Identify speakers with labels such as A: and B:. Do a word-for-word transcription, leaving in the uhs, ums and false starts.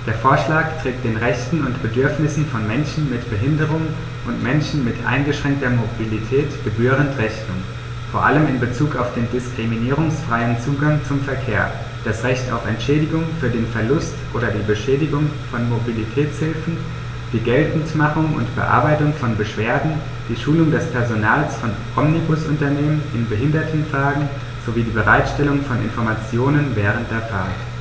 A: Der Vorschlag trägt den Rechten und Bedürfnissen von Menschen mit Behinderungen und Menschen mit eingeschränkter Mobilität gebührend Rechnung, vor allem in Bezug auf den diskriminierungsfreien Zugang zum Verkehr, das Recht auf Entschädigung für den Verlust oder die Beschädigung von Mobilitätshilfen, die Geltendmachung und Bearbeitung von Beschwerden, die Schulung des Personals von Omnibusunternehmen in Behindertenfragen sowie die Bereitstellung von Informationen während der Fahrt.